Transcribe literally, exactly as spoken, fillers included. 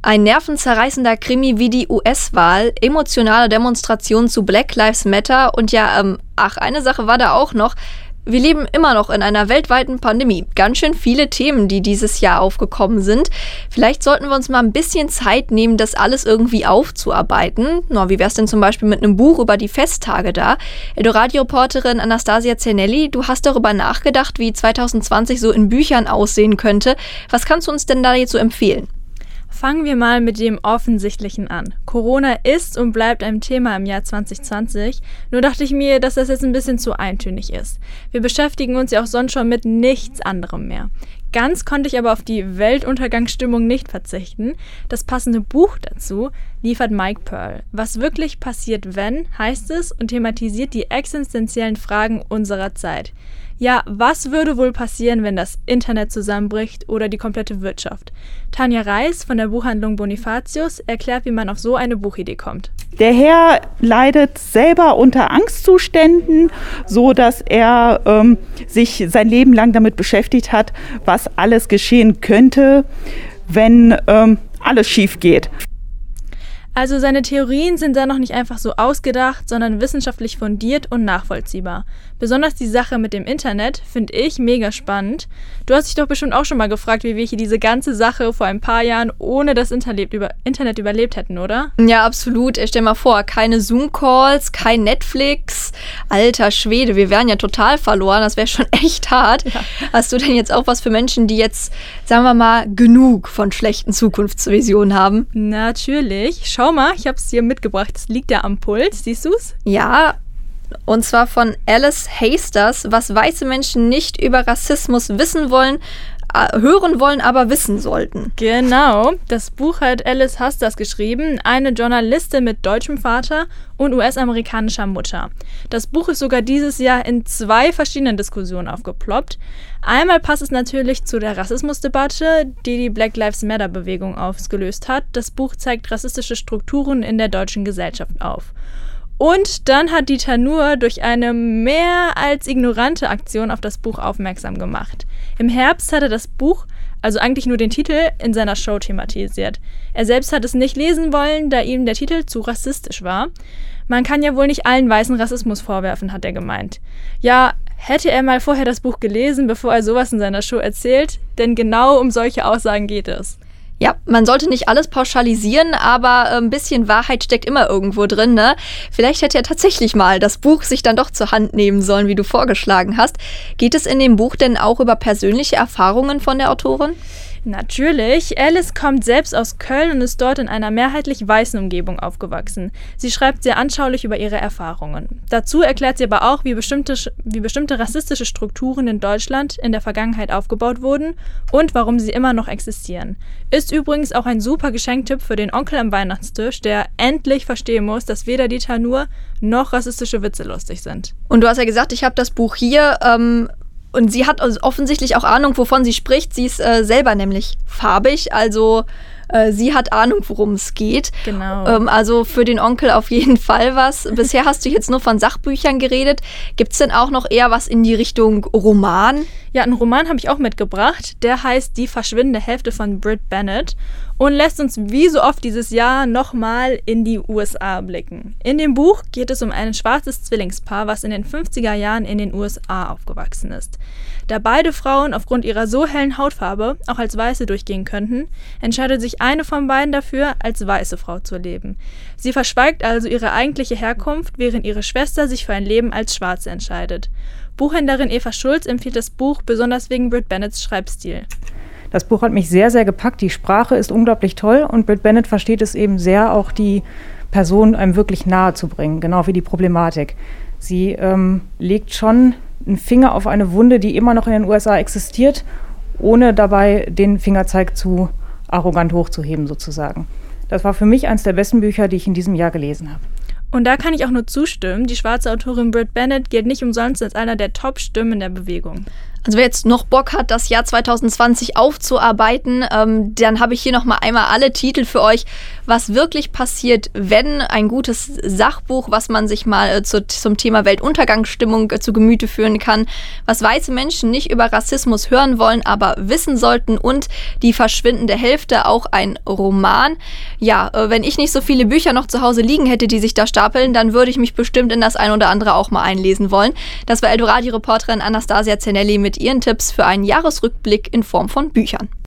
Ein nervenzerreißender Krimi wie die U S-Wahl, emotionale Demonstrationen zu Black Lives Matter und ja, ähm, ach, eine Sache war da auch noch. Wir leben immer noch in einer weltweiten Pandemie. Ganz schön viele Themen, die dieses Jahr aufgekommen sind. Vielleicht sollten wir uns mal ein bisschen Zeit nehmen, das alles irgendwie aufzuarbeiten. Na, wie wär's denn zum Beispiel mit einem Buch über die Festtage da? Eldoradio-Reporterin Anastasia Zernelli, du hast darüber nachgedacht, wie zwanzig zwanzig so in Büchern aussehen könnte. Was kannst du uns denn da jetzt so empfehlen? Fangen wir mal mit dem Offensichtlichen an. Corona ist und bleibt ein Thema im Jahr zwanzig zwanzig, nur dachte ich mir, dass das jetzt ein bisschen zu eintönig ist. Wir beschäftigen uns ja auch sonst schon mit nichts anderem mehr. Ganz konnte ich aber auf die Weltuntergangsstimmung nicht verzichten. Das passende Buch dazu liefert Mike Pearl. Was wirklich passiert, wenn, heißt es, und thematisiert die existenziellen Fragen unserer Zeit. Ja, was würde wohl passieren, wenn das Internet zusammenbricht oder die komplette Wirtschaft? Tanja Reis von der Buchhandlung Bonifatius erklärt, wie man auf so eine Buchidee kommt. Der Herr leidet selber unter Angstzuständen, so dass er ähm, sich sein Leben lang damit beschäftigt hat, was alles geschehen könnte, wenn ähm, alles schief geht. Also seine Theorien sind da noch nicht einfach so ausgedacht, sondern wissenschaftlich fundiert und nachvollziehbar. Besonders die Sache mit dem Internet finde ich mega spannend. Du hast dich doch bestimmt auch schon mal gefragt, wie wir hier diese ganze Sache vor ein paar Jahren ohne das Internet, über, Internet überlebt hätten, oder? Ja, absolut. Stell mal vor, keine Zoom-Calls, kein Netflix. Alter Schwede, wir wären ja total verloren. Das wäre schon echt hart. Ja. Hast du denn jetzt auch was für Menschen, die jetzt, sagen wir mal, genug von schlechten Zukunftsvisionen haben? Natürlich. Schau mal, ich habe es hier mitgebracht. Es liegt da am Pult. Siehst du es? Ja, und zwar von Alice Hasters, was weiße Menschen nicht über Rassismus wissen wollen, äh, hören wollen, aber wissen sollten. Genau, das Buch hat Alice Hasters geschrieben, eine Journalistin mit deutschem Vater und U S-amerikanischer Mutter. Das Buch ist sogar dieses Jahr in zwei verschiedenen Diskussionen aufgeploppt. Einmal passt es natürlich zu der Rassismusdebatte, die die Black Lives Matter-Bewegung ausgelöst hat. Das Buch zeigt rassistische Strukturen in der deutschen Gesellschaft auf. Und dann hat Dieter Nuhr durch eine mehr als ignorante Aktion auf das Buch aufmerksam gemacht. Im Herbst hat er das Buch, also eigentlich nur den Titel, in seiner Show thematisiert. Er selbst hat es nicht lesen wollen, da ihm der Titel zu rassistisch war. Man kann ja wohl nicht allen Weißen Rassismus vorwerfen, hat er gemeint. Ja, hätte er mal vorher das Buch gelesen, bevor er sowas in seiner Show erzählt, denn genau um solche Aussagen geht es. Ja, man sollte nicht alles pauschalisieren, aber ein bisschen Wahrheit steckt immer irgendwo drin, ne? Vielleicht hätte er tatsächlich mal das Buch sich dann doch zur Hand nehmen sollen, wie du vorgeschlagen hast. Geht es in dem Buch denn auch über persönliche Erfahrungen von der Autorin? Natürlich. Alice kommt selbst aus Köln und ist dort in einer mehrheitlich weißen Umgebung aufgewachsen. Sie schreibt sehr anschaulich über ihre Erfahrungen. Dazu erklärt sie aber auch, wie bestimmte, wie bestimmte rassistische Strukturen in Deutschland in der Vergangenheit aufgebaut wurden und warum sie immer noch existieren. Ist übrigens auch ein super Geschenktipp für den Onkel am Weihnachtstisch, der endlich verstehen muss, dass weder Dieter Nuhr noch rassistische Witze lustig sind. Und du hast ja gesagt, ich habe das Buch hier, ähm und sie hat offensichtlich auch Ahnung, wovon sie spricht. Sie ist äh, selber nämlich farbig, also äh, sie hat Ahnung, worum es geht. Genau. Ähm, also für den Onkel auf jeden Fall was. Bisher hast du jetzt nur von Sachbüchern geredet. Gibt es denn auch noch eher was in die Richtung Roman? Ja, einen Roman habe ich auch mitgebracht. Der heißt Die verschwindende Hälfte von Brit Bennett und lässt uns wie so oft dieses Jahr nochmal in die U S A blicken. In dem Buch geht es um ein schwarzes Zwillingspaar, was in den fünfziger Jahren in den U S A aufgewachsen ist. Da beide Frauen aufgrund ihrer so hellen Hautfarbe auch als Weiße durchgehen könnten, entscheidet sich eine von beiden dafür, als weiße Frau zu leben. Sie verschweigt also ihre eigentliche Herkunft, während ihre Schwester sich für ein Leben als Schwarze entscheidet. Buchhändlerin Eva Schulz empfiehlt das Buch besonders wegen Brit Bennetts Schreibstil. Das Buch hat mich sehr, sehr gepackt. Die Sprache ist unglaublich toll und Brit Bennett versteht es eben sehr, auch die Person einem wirklich nahe zu bringen, genau wie die Problematik. Sie ähm, legt schon einen Finger auf eine Wunde, die immer noch in den U S A existiert, ohne dabei den Fingerzeig zu arrogant hochzuheben sozusagen. Das war für mich eines der besten Bücher, die ich in diesem Jahr gelesen habe. Und da kann ich auch nur zustimmen. Die schwarze Autorin Brit Bennett gilt nicht umsonst als einer der Top-Stimmen der Bewegung. Also wer jetzt noch Bock hat, das Jahr zwanzig zwanzig aufzuarbeiten, ähm, dann habe ich hier nochmal einmal alle Titel für euch, was wirklich passiert, wenn ein gutes Sachbuch, was man sich mal äh, zu, zum Thema Weltuntergangsstimmung äh, zu Gemüte führen kann, was weiße Menschen nicht über Rassismus hören wollen, aber wissen sollten, und Die verschwindende Hälfte, auch ein Roman. Ja, äh, wenn ich nicht so viele Bücher noch zu Hause liegen hätte, die sich da stapeln, dann würde ich mich bestimmt in das ein oder andere auch mal einlesen wollen. Das war Eldoradio-Reporterin Anastasia Zernelli mit ihren Tipps für einen Jahresrückblick in Form von Büchern.